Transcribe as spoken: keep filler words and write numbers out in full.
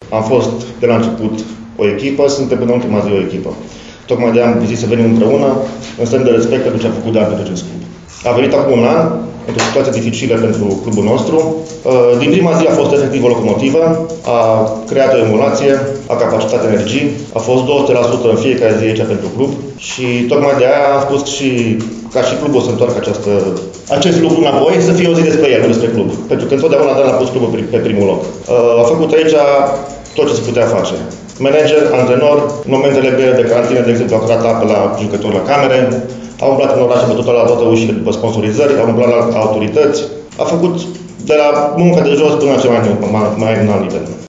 Am fost de la început o echipă, suntem până ultima zi o echipă. Tocmai de-aia am zis să venim împreună, în semn de respect pentru ce a făcut de ani pentru acest club. A venit acum un an, într-o situație dificilă pentru clubul nostru. Din prima zi a fost efectiv o locomotivă, a creat o emulație, a capacitat energii, a fost două sute la sută în fiecare zi aici pentru club și tocmai de aia am spus și ca și clubul să întoarcă această, acest lucru înapoi, să fie o zi despre el, nu despre club. Pentru că întotdeauna Dan a pus clubul pe primul loc. A făcut aici tot ce se putea face. Manager, antrenor, în momentele grele de carantină, de exemplu, a curat apă la jucători la camere, a umblat în oraș, a bătut la toate ușile după sponsorizări, a umblat la autorități, a făcut de la muncă de jos până la cel mai, mai, mai înalt nivel.